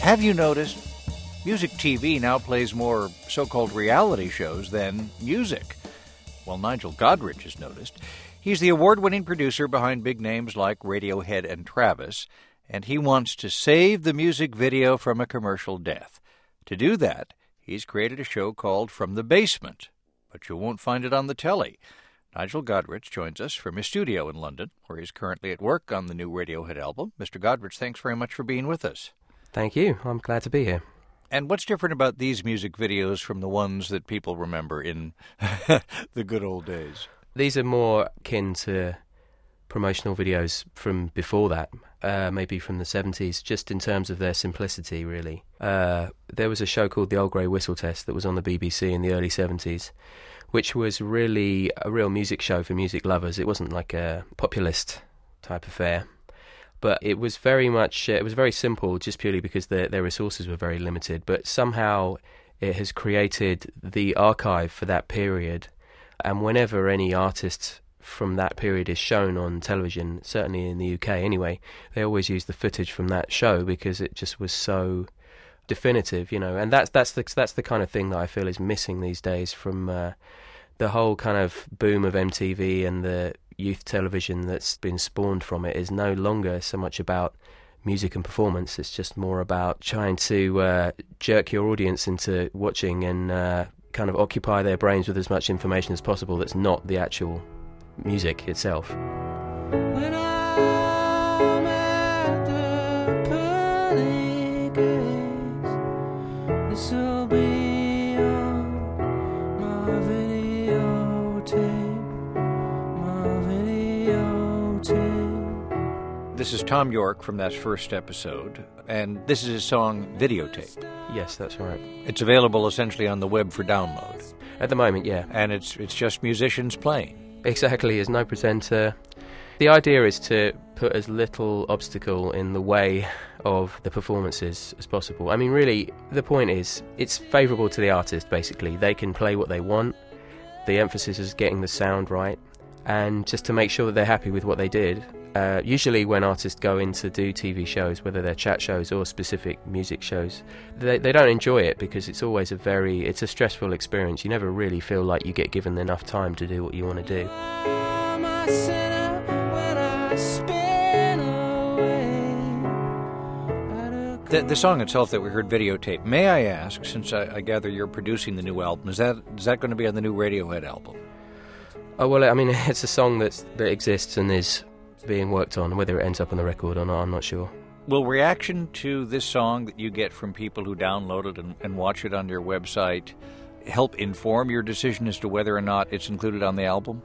Have you noticed? Music TV now plays more so-called reality shows than music. Well, Nigel Godrich has noticed. He's the award-winning producer behind big names like Radiohead and Travis, and he wants to save the music video from a commercial death. To do that, he's created a show called From the Basement, but you won't find it on the telly. Nigel Godrich joins us from his studio in London, where he's currently at work on the new Radiohead album. Mr. Godrich, thanks very much for being with us. Thank you. I'm glad to be here. And what's different about these music videos from the ones that people remember in the good old days? These are more akin to promotional videos from before that, maybe from the 70s, just in terms of their simplicity, really. There was a show called The Old Grey Whistle Test that was on the BBC in the early 70s, which was really a real music show for music lovers. It wasn't like a populist type affair, but it was very much, it was very simple just purely because their resources were very limited. But somehow it has created the archive for that period, and whenever any artist from that period is shown on television, certainly in the UK anyway, they always use the footage from that show because it just was so definitive, you know. And that's the kind of thing that I feel is missing these days from the whole kind of boom of MTV and the youth television that's been spawned from it. Is no longer so much about music and performance. It's just more about trying to jerk your audience into watching and kind of occupy their brains with as much information as possible that's not the actual music itself. When I'm at the pearly gates, this'll be on my videotape. This is Tom York from that first episode, and this is his song Videotape. Yes, that's right. It's available essentially on the web for download. At the moment, yeah. And it's just musicians playing. Exactly, there's no presenter. The idea is to put as little obstacle in the way of the performances as possible. I mean, really, the point is, it's favourable to the artist, basically. They can play what they want. The emphasis is getting the sound right. And just to make sure that they're happy with what they did. Usually when artists go in to do TV shows, whether they're chat shows or specific music shows, they don't enjoy it because it's always it's a stressful experience. You never really feel like you get given enough time to do what you want to do. The song itself that we heard, Videotape, may I ask, since I gather you're producing the new album, is that going to be on the new Radiohead album? Oh, well, I mean, it's a song that exists and is being worked on. Whether it ends up on the record or not, I'm not sure. Will reaction to this song that you get from people who download it and watch it on your website help inform your decision as to whether or not it's included on the album?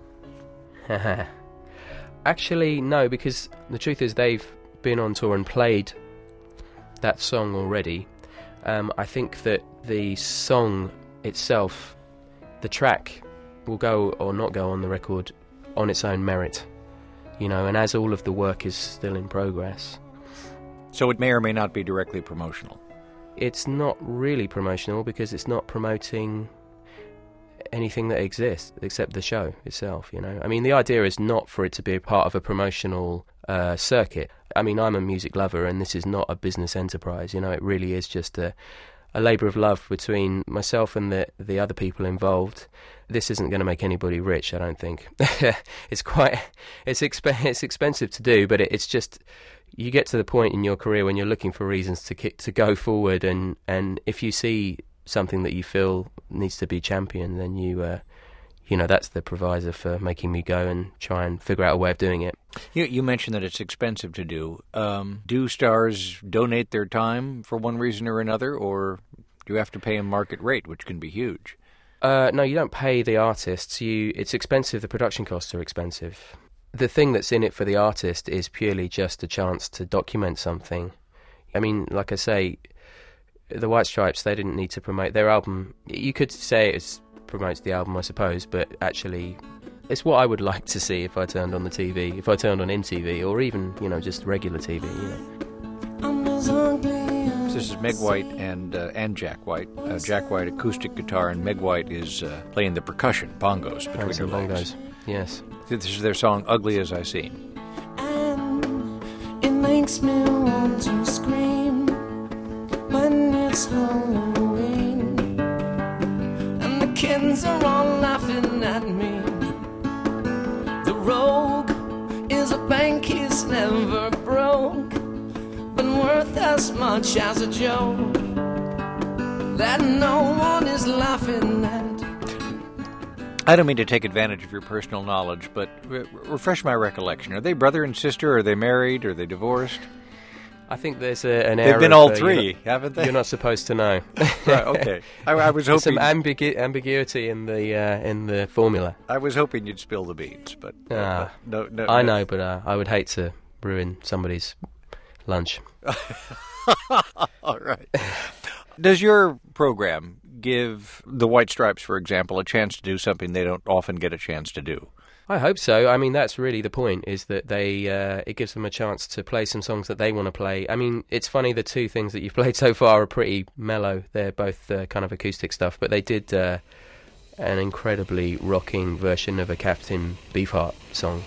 Actually, no, because the truth is they've been on tour and played that song already. I think that the song itself, the track, will go or not go on the record on its own merit. You know, and as all of the work is still in progress. So it may or may not be directly promotional? It's not really promotional because it's not promoting anything that exists except the show itself, you know. I mean, the idea is not for it to be a part of a promotional circuit. I mean, I'm a music lover and this is not a business enterprise, you know. It really is just a labour of love between myself and the other people involved. This isn't going to make anybody rich, I don't think. It's expensive to do, but it's just, you get to the point in your career when you're looking for reasons to go forward, and if you see something that you feel needs to be championed, then you know, that's the proviso for making me go and try and figure out a way of doing it. You mentioned that it's expensive to do. Do stars donate their time for one reason or another, or do you have to pay a market rate, which can be huge? No, you don't pay the artists. It's expensive. The production costs are expensive. The thing that's in it for the artist is purely just a chance to document something. I mean, like I say, the White Stripes, they didn't need to promote their album. You could say it promotes the album, I suppose, but actually it's what I would like to see if I turned on the TV, if I turned on MTV, or even, you know, just regular TV, you know. This is Meg White and Jack White. Jack White acoustic guitar, and Meg White is playing the percussion, bongos between her legs. Bongos, yes. This is their song "Ugly as I Seem." And it makes me want to scream, but it's Halloween, and the kids are all laughing at me. The rogue is a bank he's never broke, but worth as much as a joke that no one is laughing at. I don't mean to take advantage of your personal knowledge, but refresh my recollection. Are they brother and sister? Are they married? Are they divorced? I think there's an area. They've been all three, haven't they? You're not supposed to know. Right, okay. I was There's hoping some ambiguity in the formula. I was hoping you'd spill the beans, but no. I know, but I would hate to ruin somebody's lunch. All right. Does your program give the White Stripes, for example, a chance to do something they don't often get a chance to do? I hope so. I mean, that's really the point, is that it gives them a chance to play some songs that they want to play. I mean, it's funny, the two things that you've played so far are pretty mellow. They're both kind of acoustic stuff, but they did an incredibly rocking version of a Captain Beefheart song.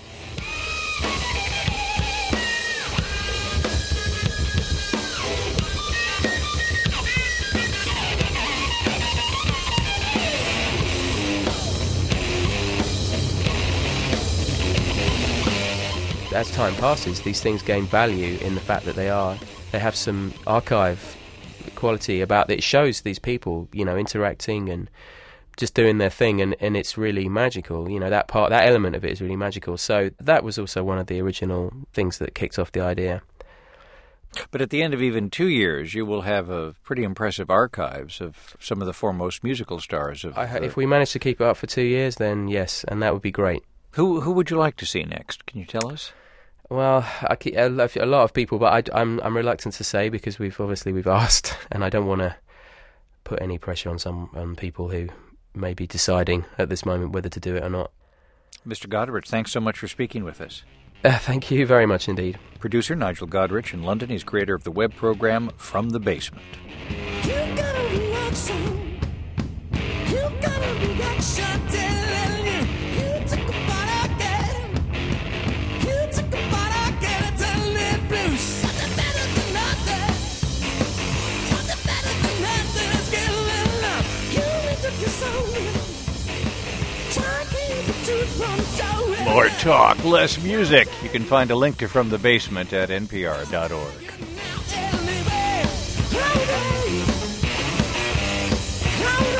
As time passes, these things gain value in the fact that they have some archive quality about it. It shows these people, interacting and just doing their thing, and it's really magical. That element of it is really magical. So that was also one of the original things that kicked off the idea. But at the end of even 2 years, you will have a pretty impressive archives of some of the foremost musical stars. If we manage to keep it up for 2 years, then yes, and that would be great. Who would you like to see next? Can you tell us? Well, a lot of people, but I'm reluctant to say, because we've asked, and I don't want to put any pressure on people who may be deciding at this moment whether to do it or not. Mr. Godrich, thanks so much for speaking with us. Thank you very much indeed. Producer Nigel Godrich in London. He's creator of the web program From the Basement. You got a reaction. You got a reaction. Telling you took a bite again. You took a bite again. It's a little blue. Something better than nothing. Something better than nothing. It's getting enough. You retook your soul. Try to keep the truth from showing. More talk, less music. You can find a link to From the Basement at npr.org. How